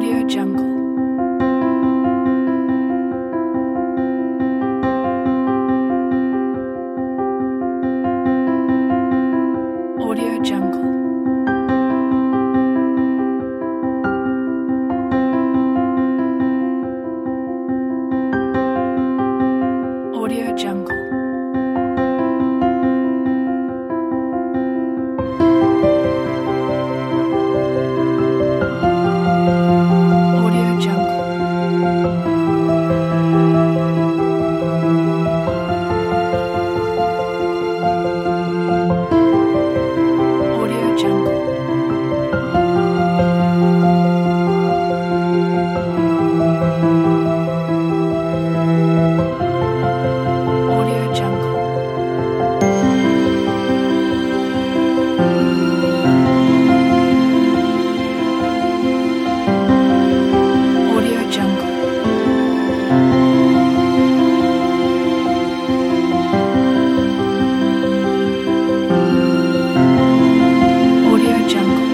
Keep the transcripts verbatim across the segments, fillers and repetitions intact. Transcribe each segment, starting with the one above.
Audio Jungle. Audio Jungle. Audio Jungle. Audio Jungle. Audio Jungle. Audio Jungle. Audio Jungle. Audio Jungle.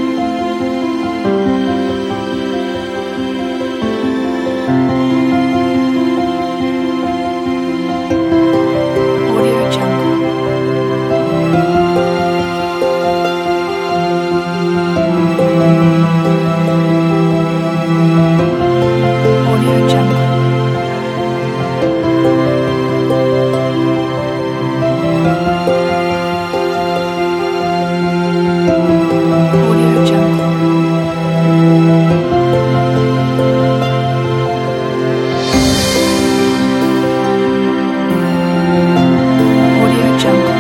Audio Jungle. Audio Jungle. Audio Jungle. Audio Jungle.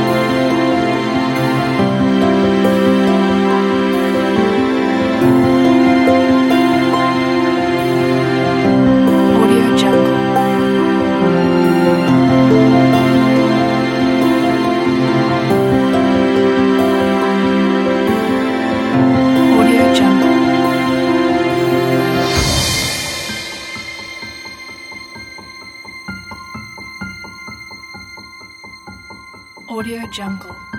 Audio Jungle. Audio Jungle. Audio Jungle.